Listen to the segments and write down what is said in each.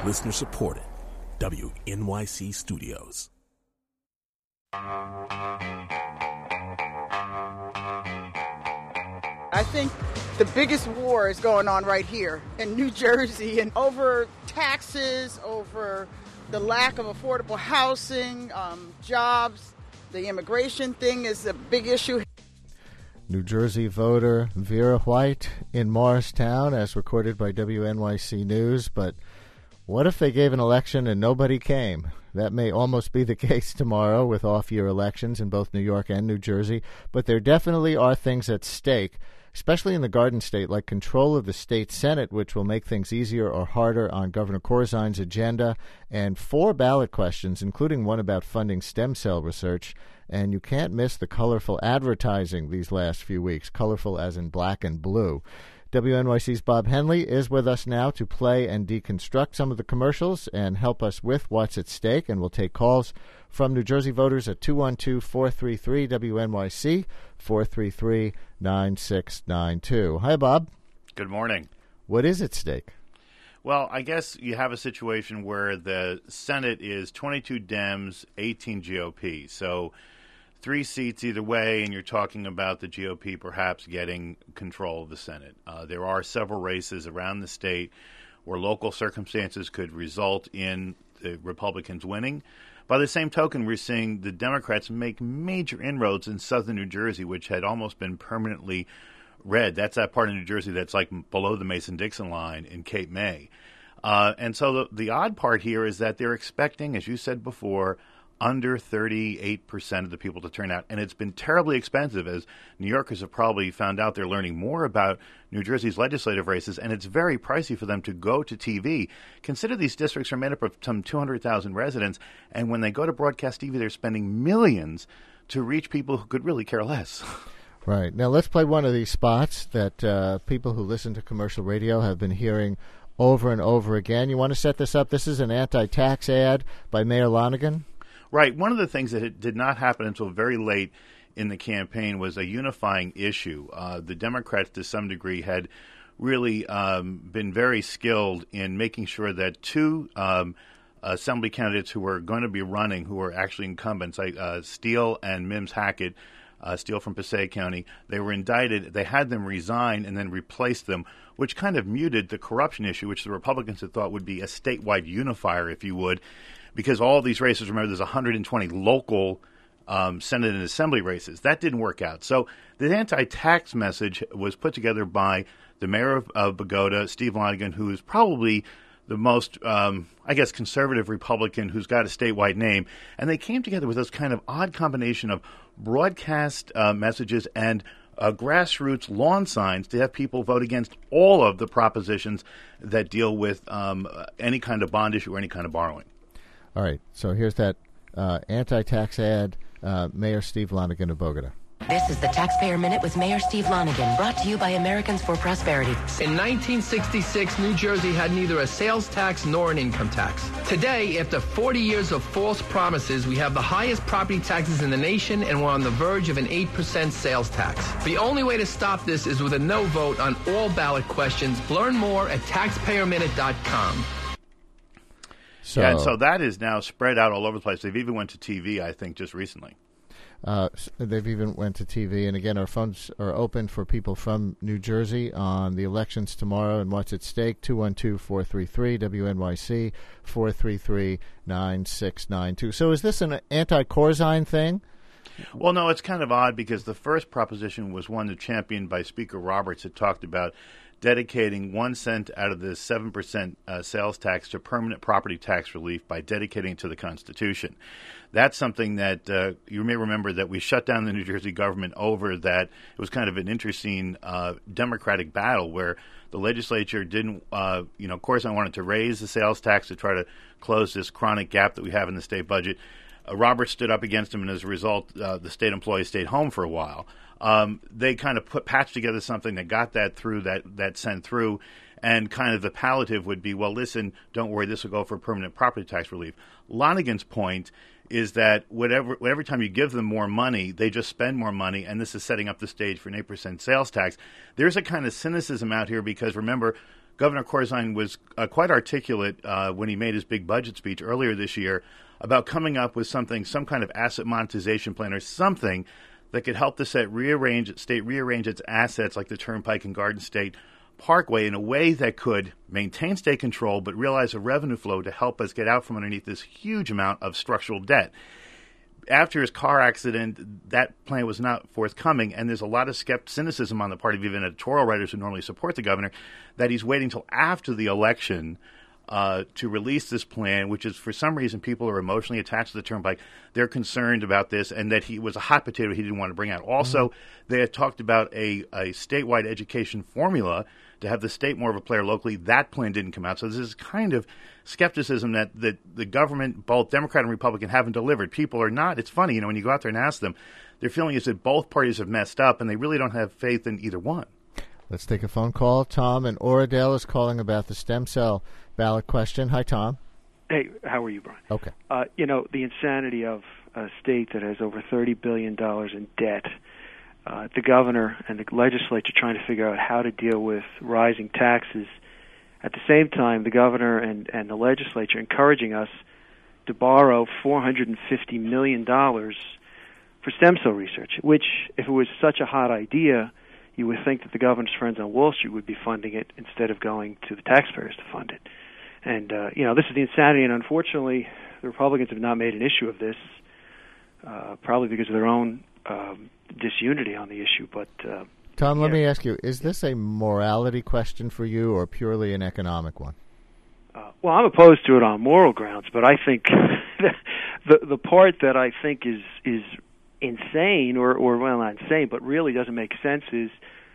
Listener supported. WNYC Studios. I think the biggest war is going on right here in New Jersey, and over taxes, over the lack of affordable housing, jobs. The immigration thing is a big issue. New Jersey voter Vera White in Morristown, as recorded by WNYC News. But what if they gave an election and nobody came? That may almost be the case tomorrow with off-year elections in both New York and New Jersey. But there definitely are things at stake, especially in the Garden State, like control of the state Senate, which will make things easier or harder on Governor Corzine's agenda, and 4 ballot questions, including one about funding stem cell research. And you can't miss the colorful advertising these last few weeks, colorful as in black and blue. WNYC's Bob Henley is with us now to play and deconstruct some of the commercials and help us with what's at stake. And we'll take calls from New Jersey voters at 212-433-WNYC, 433-9692. Hi, Bob. Good morning. What is at stake? Well, I guess you have a situation where the Senate is 22 Dems, 18 GOP. So 3 seats either way, and you're talking about the GOP perhaps getting control of the Senate. There are several races around the state where local circumstances could result in the Republicans winning. By the same token, we're seeing the Democrats make major inroads in southern New Jersey, which had almost been permanently red. That's that part of New Jersey that's like below the Mason-Dixon line in Cape May. And so the odd part here is that they're expecting, as you said before, under 38% of the people to turn out. And it's been terribly expensive, as New Yorkers have probably found out. They're learning more about New Jersey's legislative races, and it's very pricey for them to go to TV. Consider these districts are made up of some 200,000 residents, and when they go to broadcast TV, they're spending millions to reach people who could really care less. Right. Now let's play one of these spots that people who listen to commercial radio have been hearing over and over again. You want to set this up? This is an anti-tax ad by Mayor Lonigan. Right. One of the things that did not happen until very late in the campaign was a unifying issue. The Democrats, to some degree, had really been very skilled in making sure that 2 assembly candidates who were going to be running, who were actually incumbents, like Steele and Mims Hackett, Steele from Passaic County, they were indicted. They had them resign and then replaced them, which kind of muted the corruption issue, which the Republicans had thought would be a statewide unifier, if you would, because all of these races, remember, there's 120 local Senate and Assembly races. That didn't work out. So the anti-tax message was put together by the mayor of Bogota, Steve Lonigan, who is probably the most, conservative Republican who's got a statewide name. And they came together with this kind of odd combination of broadcast messages and grassroots lawn signs to have people vote against all of the propositions that deal with any kind of bond issue or any kind of borrowing. All right. So here's that anti-tax ad, Mayor Steve Lonigan of Bogota. This is the Taxpayer Minute with Mayor Steve Lonigan, brought to you by Americans for Prosperity. In 1966, New Jersey had neither a sales tax nor an income tax. Today, after 40 years of false promises, we have the highest property taxes in the nation, and we're on the verge of an 8% sales tax. The only way to stop this is with a no vote on all ballot questions. Learn more at taxpayerminute.com. And so that is now spread out all over the place. They've even went to TV, I think, just recently. They've even went to TV. And again, our phones are open for people from New Jersey on the elections tomorrow and what's at stake. 212-433-WNYC, 433-9692. So is this an anti-Corzine thing? Well, no, it's kind of odd because the first proposition was one that championed by Speaker Roberts that talked about dedicating 1 cent out of the 7% sales tax to permanent property tax relief by dedicating it to the Constitution. That's something that you may remember that we shut down the New Jersey government over that. It was kind of an interesting Democratic battle where the legislature didn't, Corzine wanted to raise the sales tax to try to close this chronic gap that we have in the state budget. Roberts stood up against him, and as a result, the state employees stayed home for a while. They kind of patched together something that got that through, that sent through, and kind of the palliative would be, well, listen, don't worry, this will go for permanent property tax relief. Lonigan's point is that every time you give them more money, they just spend more money, and this is setting up the stage for an 8% sales tax. There's a kind of cynicism out here because, remember, Governor Corzine was quite articulate when he made his big budget speech earlier this year about coming up with some kind of asset monetization plan or something that could help the state rearrange its assets like the Turnpike and Garden State Parkway in a way that could maintain state control but realize a revenue flow to help us get out from underneath this huge amount of structural debt. After his car accident, that plan was not forthcoming, and there's a lot of cynicism on the part of even editorial writers who normally support the governor that he's waiting till after the election to release this plan, which is, for some reason, people are emotionally attached to the Turnpike. They're concerned about this, and that he was a hot potato he didn't want to bring out. Also, they had talked about a statewide education formula to have the state more of a player locally. That plan didn't come out. So there's this kind of skepticism that the government, both Democrat and Republican, haven't delivered. People are not. It's funny, when you go out there and ask them, their feeling is that both parties have messed up, and they really don't have faith in either one. Let's take a phone call. Tom in Oradell is calling about the stem cell ballot question. Hi, Tom. Hey, how are you, Brian? Okay. The insanity of a state that has over $30 billion in debt, the governor and the legislature trying to figure out how to deal with rising taxes. At the same time, the governor and the legislature encouraging us to borrow $450 million for stem cell research, which, if it was such a hot idea, you would think that the governor's friends on Wall Street would be funding it instead of going to the taxpayers to fund it. And, this is the insanity, and unfortunately, the Republicans have not made an issue of this, probably because of their own disunity on the issue. But Tom, let me ask you, is this a morality question for you or purely an economic one? Well, I'm opposed to it on moral grounds, but I think the part that I think is insane, or well, not insane, but really doesn't make sense is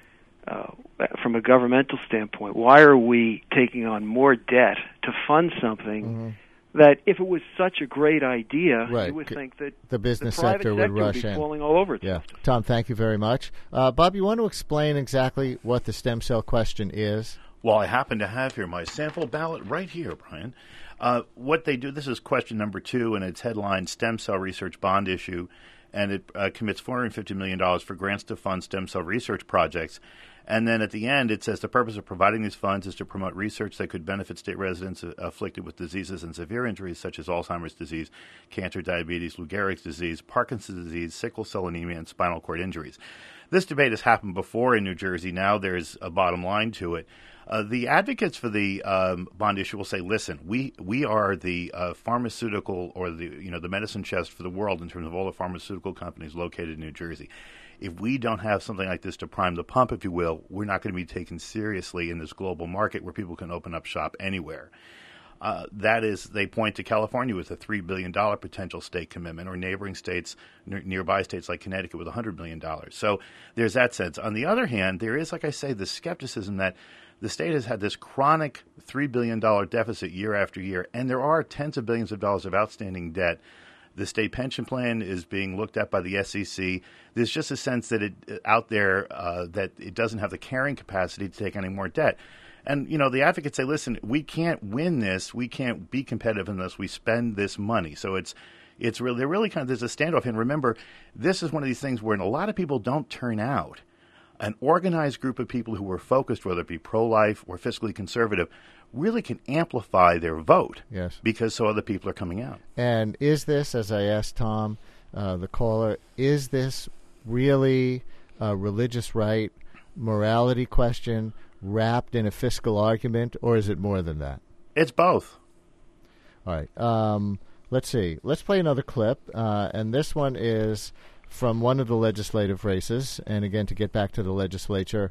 from a governmental standpoint, why are we taking on more debt to fund something that, if it was such a great idea, you would think that the business the private sector would rush be in, falling all over it. Yeah, Tom, thank you very much. Bob, you want to explain exactly what the stem cell question is? Well, I happen to have here my sample ballot right here, Brian. What they do, this is question number 2, and it's headlined Stem Cell Research Bond Issue, and it commits $450 million for grants to fund stem cell research projects. And then at the end, it says the purpose of providing these funds is to promote research that could benefit state residents afflicted with diseases and severe injuries such as Alzheimer's disease, cancer, diabetes, Lou Gehrig's disease, Parkinson's disease, sickle cell anemia, and spinal cord injuries. This debate has happened before in New Jersey. Now there's a bottom line to it. The advocates for the bond issue will say, listen, we are the pharmaceutical, or the medicine chest for the world in terms of all the pharmaceutical companies located in New Jersey. If we don't have something like this to prime the pump, if you will, we're not going to be taken seriously in this global market where people can open up shop anywhere. That is, they point to California with a $3 billion potential state commitment, or neighboring states, nearby states like Connecticut with $100 million. So there's that sense. On the other hand, there is, like I say, the skepticism that the state has had this chronic $3 billion deficit year after year, and there are tens of billions of dollars of outstanding debt. The state pension plan is being looked at by the SEC. There's just a sense that out there that it doesn't have the carrying capacity to take any more debt. And, the advocates say, listen, we can't win this. We can't be competitive unless we spend this money. So it's really, they're really there's a standoff. And remember, this is one of these things where a lot of people don't turn out. An organized group of people who are focused, whether it be pro-life or fiscally conservative, really can amplify their vote. Yes. Because so other people are coming out. And is this, as I asked Tom, the caller, is this really a religious right, morality question wrapped in a fiscal argument, or is it more than that? It's both. All right. Let's see. Let's play another clip, and this one is from one of the legislative races. And again, to get back to the legislature,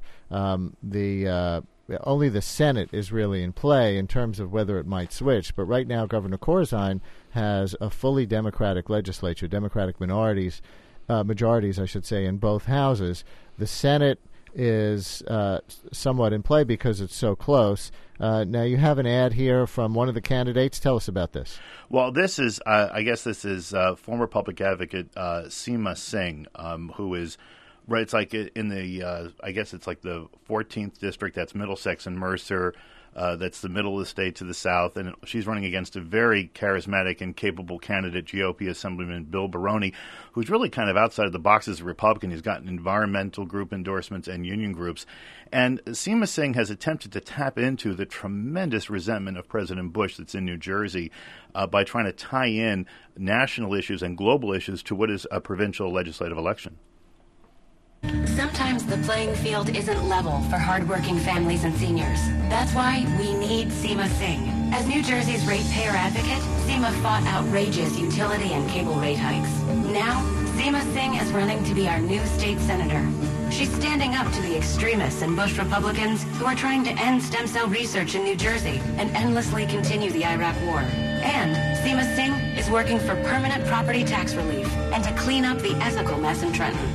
only the Senate is really in play in terms of whether it might switch. But right now, Governor Corzine has a fully Democratic legislature, Democratic majorities, I should say, in both houses. The Senate is somewhat in play because it's so close. Now, you have an ad here from one of the candidates. Tell us about this. Well, this is, I guess this is former public advocate Seema Singh, who is Right, it's like in the, I guess it's like the 14th district, that's Middlesex and Mercer, that's the middle of the state to the south, and she's running against a very charismatic and capable candidate, GOP Assemblyman Bill Baroni, who's really kind of outside of the box as a Republican. He's gotten environmental group endorsements and union groups. And Seema Singh has attempted to tap into the tremendous resentment of President Bush that's in New Jersey by trying to tie in national issues and global issues to what is a provincial legislative election. Sometimes the playing field isn't level for hardworking families and seniors. That's why we need Seema Singh. As New Jersey's ratepayer advocate, Seema fought outrageous utility and cable rate hikes. Now, Seema Singh is running to be our new state senator. She's standing up to the extremists and Bush Republicans who are trying to end stem cell research in New Jersey and endlessly continue the Iraq War. And Seema Singh is working for permanent property tax relief and to clean up the ethical mess in Trenton.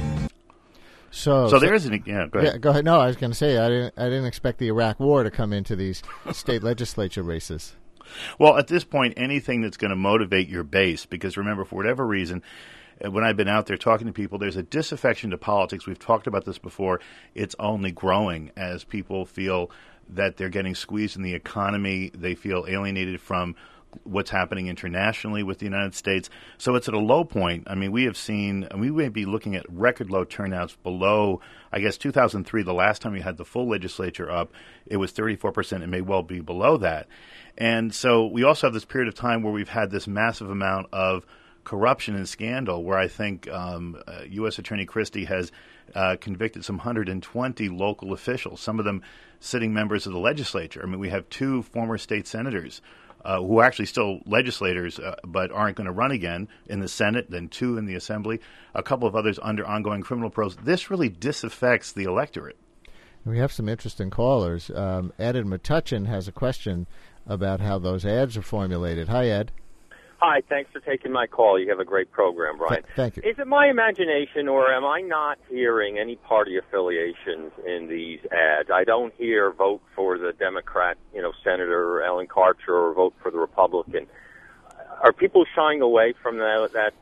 So there is an go ahead. Yeah, go ahead. No, I was going to say I didn't expect the Iraq War to come into these state legislature races. Well, at this point, anything that's going to motivate your base, because remember, for whatever reason, when I've been out there talking to people, there's a disaffection to politics. We've talked about this before. It's only growing as people feel that they're getting squeezed in the economy. They feel alienated from what's happening internationally with the United States. So it's at a low point. I mean, we may be looking at record low turnouts below, I guess, 2003, the last time we had the full legislature up, it was 34%. It may well be below that. And so we also have this period of time where we've had this massive amount of corruption and scandal where I think U.S. Attorney Christie has convicted some 120 local officials, some of them sitting members of the legislature. I mean, we have 2 former state senators who are actually still legislators but aren't going to run again in the Senate, then 2 in the Assembly, a couple of others under ongoing criminal probe. This really disaffects the electorate. We have some interesting callers. Ed in Metuchen has a question about how those ads are formulated. Hi, Ed. Hi, thanks for taking my call. You have a great program, Brian. Thank you. Is it my imagination, or am I not hearing any party affiliations in these ads? I don't hear vote for the Democrat, Senator Ellen Karcher, or vote for the Republican. Are people shying away from that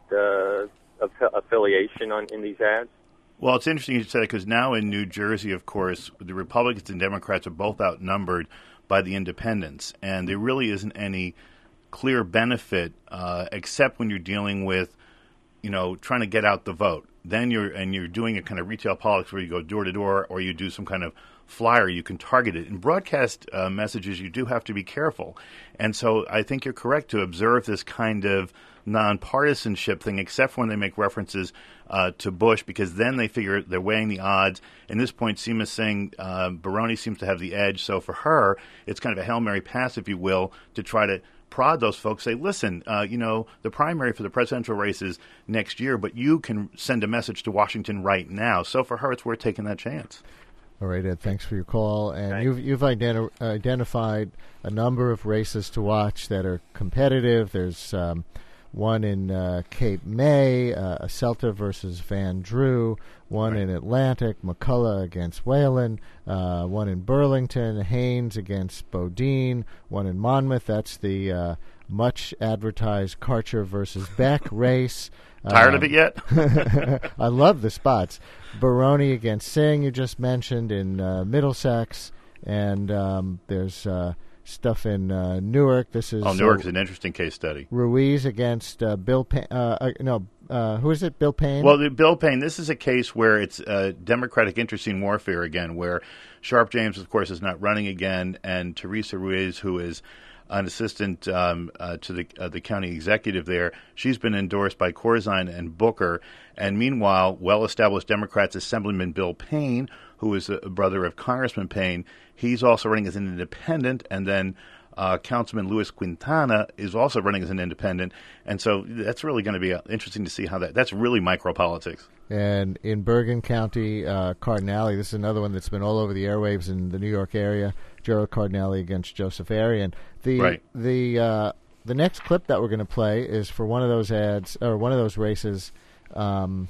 affiliation in these ads? Well, it's interesting you said it because now in New Jersey, of course, the Republicans and Democrats are both outnumbered by the independents, and there really isn't any clear benefit except when you're dealing with, trying to get out the vote. Then you're doing a kind of retail politics where you go door to door or you do some kind of flyer. You can target it. In broadcast messages, you do have to be careful. And so I think you're correct to observe this kind of nonpartisanship thing, except when they make references to Bush, because then they figure they're weighing the odds. At this point, Seema Singh, Baroni seems to have the edge. So for her, it's kind of a Hail Mary pass, if you will, to try to prod those folks, say, listen, the primary for the presidential race is next year, but you can send a message to Washington right now. So for her, it's worth taking that chance. All right, Ed, thanks for your call. And you've identified a number of races to watch that are competitive. There's one in Cape May, Celta versus Van Drew, one in Atlantic, McCullough against Whalen, one in Burlington, Haynes against Bodine, one in Monmouth, that's the much-advertised Karcher versus Beck race. Tired of it yet? I love the spots. Baroni against Singh, you just mentioned, in Middlesex, and there's stuff in Newark. This is Newark is an interesting case study. Ruiz against Bill Payne. Who is it? Bill Payne? Well, Bill Payne, this is a case where it's Democratic internecine warfare again, where Sharp James, of course, is not running again, and Teresa Ruiz, who is an assistant to the county executive there, she's been endorsed by Corzine and Booker. And meanwhile, well-established Democrats, Assemblyman Bill Payne, who is a brother of Congressman Payne, he's also running as an independent, and then Councilman Luis Quintana is also running as an independent. And so that's really going to be interesting to see how that's really micropolitics. And in Bergen County, Cardinale, this is another one that's been all over the airwaves in the New York area, Gerald Cardinale against Joseph Arian. The next clip that we're going to play is for one of those ads, or one of those races.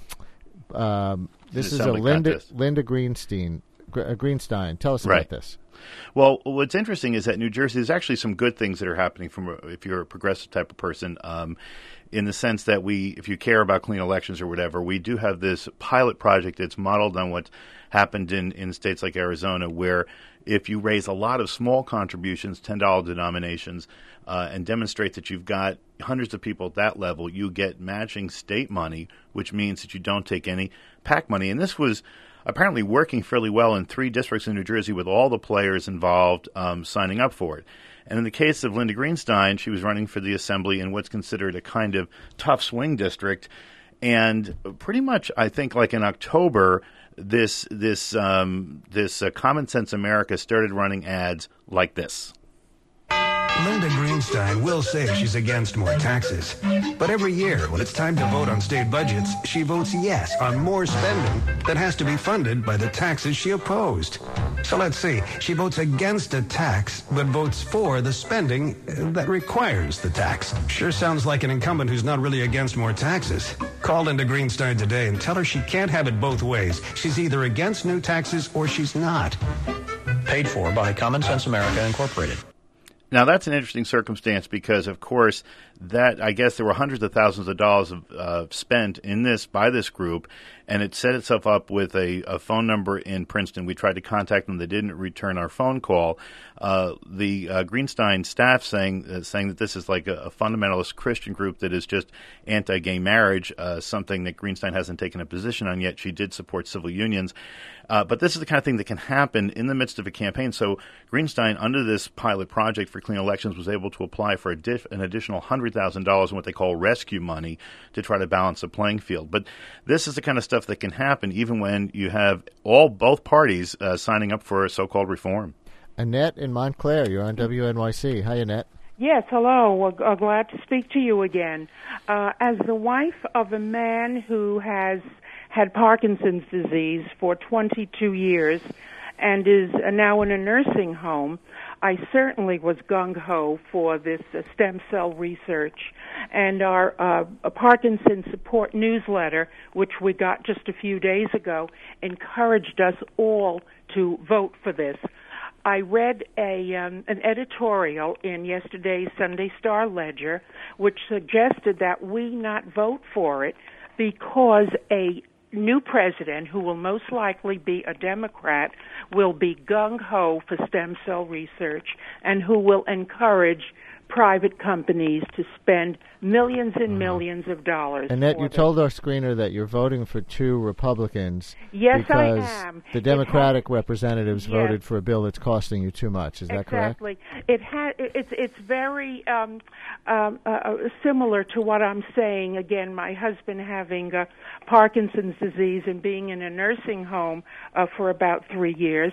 This is a Linda Greenstein. Tell us about this. Well, what's interesting is that New Jersey, there's actually some good things that are happening if you're a progressive type of person, in the sense that if you care about clean elections or whatever, we do have this pilot project that's modeled on what happened in states like Arizona, where if you raise a lot of small contributions, $10 denominations, and demonstrate that you've got hundreds of people at that level, you get matching state money, which means that you don't take any PAC money. And this was apparently working fairly well in 3 districts in New Jersey with all the players involved signing up for it. And in the case of Linda Greenstein, she was running for the assembly in what's considered a kind of tough swing district. And pretty much, I think, like in October, this Common Sense America started running ads like this. Linda Greenstein will say she's against more taxes. But every year, when it's time to vote on state budgets, she votes yes on more spending that has to be funded by the taxes she opposed. So let's see, she votes against a tax, but votes for the spending that requires the tax. Sure sounds like an incumbent who's not really against more taxes. Call Linda Greenstein today and tell her she can't have it both ways. She's either against new taxes or she's not. Paid for by Common Sense America Incorporated. Now, that's an interesting circumstance because, of course, I guess there were hundreds of thousands of dollars spent in this by this group, and it set itself up with a phone number in Princeton. We tried to contact them. They didn't return our phone call. The Greenstein staff saying that this is like a fundamentalist Christian group that is just anti-gay marriage, something that Greenstein hasn't taken a position on yet. She did support civil unions. But this is the kind of thing that can happen in the midst of a campaign. So Greenstein, under this pilot project for clean elections, was able to apply for an additional $100,000 in what they call rescue money to try to balance the playing field. But this is the kind of stuff that can happen even when you have both parties signing up for a so-called reform. Annette in Montclair, you're on WNYC. Hi, Annette. Yes, hello. Well, glad to speak to you again. As the wife of a man who has had Parkinson's disease for 22 years and is now in a nursing home, I certainly was gung-ho for this stem cell research. And our Parkinson Support newsletter, which we got just a few days ago, encouraged us all to vote for this. I read an editorial in yesterday's Sunday Star Ledger which suggested that we not vote for it because a new president, who will most likely be a Democrat, will be gung-ho for stem cell research and who will encourage private companies to spend millions and millions of dollars. Annette, you told our screener that you're voting for 2 Republicans. Yes, because I am. The Democratic representatives voted for a bill that's costing you too much. Is that correct? Exactly. It's very similar to what I'm saying. Again, my husband having Parkinson's disease and being in a nursing home for about 3 years.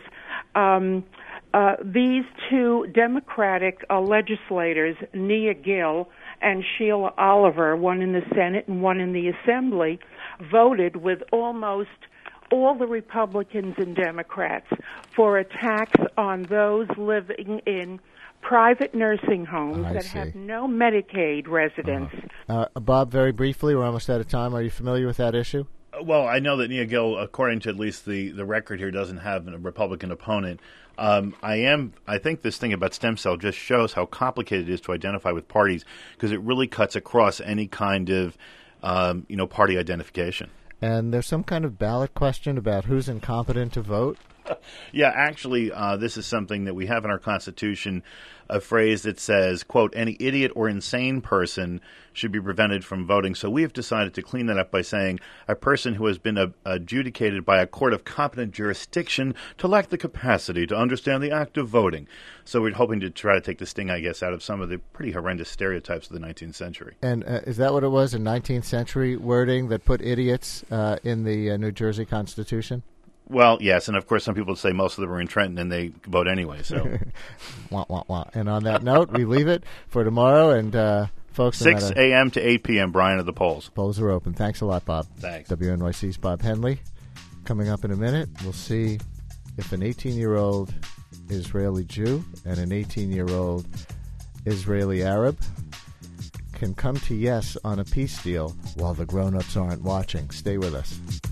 These 2 Democratic legislators, Nia Gill and Sheila Oliver, one in the Senate and one in the Assembly, voted with almost all the Republicans and Democrats for a tax on those living in private nursing homes that have no Medicaid residents. Bob, very briefly, we're almost out of time. Are you familiar with that issue? Well, I know that Nia Gill, according to at least the record here, doesn't have a Republican opponent. I think this thing about stem cell just shows how complicated it is to identify with parties because it really cuts across any kind of, party identification. And there's some kind of ballot question about who's incompetent to vote? Yeah, actually, this is something that we have in our Constitution, a phrase that says, quote, any idiot or insane person should be prevented from voting. So we have decided to clean that up by saying a person who has been adjudicated by a court of competent jurisdiction to lack the capacity to understand the act of voting. So we're hoping to try to take the sting, I guess, out of some of the pretty horrendous stereotypes of the 19th century. And is that what it was, a 19th century wording that put idiots in the New Jersey Constitution? Well, yes, and of course some people say most of them are in Trenton and they vote anyway. So, wah, wah, wah. And on that note, we leave it for tomorrow. And folks, 6 a.m. to 8 p.m. Brian at the polls. Polls are open. Thanks a lot, Bob. Thanks. WNYC's Bob Henley. Coming up in a minute, we'll see if an 18-year-old Israeli Jew and an 18-year-old Israeli Arab can come to yes on a peace deal while the grown-ups aren't watching. Stay with us.